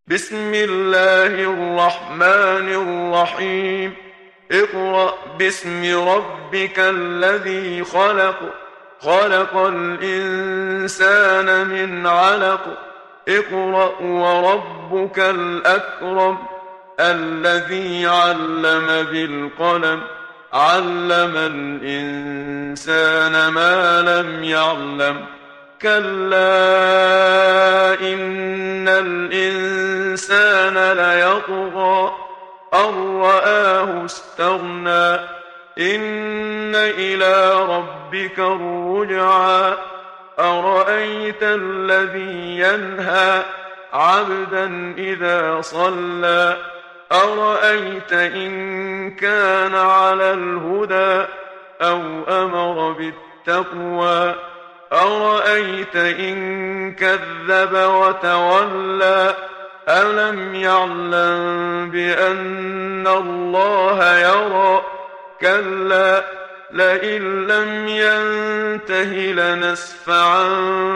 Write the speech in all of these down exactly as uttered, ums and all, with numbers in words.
بسم الله الرحمن الرحيم. اقرأ باسم ربك الذي خلق خلق الإنسان من علق. اقرأ وربك الأكرم الذي علم بالقلم علم الإنسان ما لم يعلم. كلا إن الإنسان ليطغى أن رآه استغنى. إن إلى ربك الرجعى. أرأيت الذي ينهى عبدا إذا صلى. أرأيت إن كان على الهدى أو أمر بالتقوى. أرأيت إن كذب وتولى. ألم يعلم بأن الله يرى. كلا لئن لم ينته لنسفعا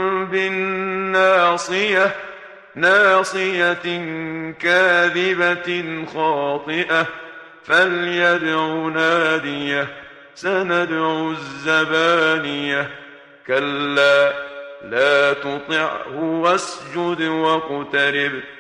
بالناصية ناصية كاذبة خاطئة فليدع ناديه سندع الزبانية. كلا لا تطعه واسجد واقترب.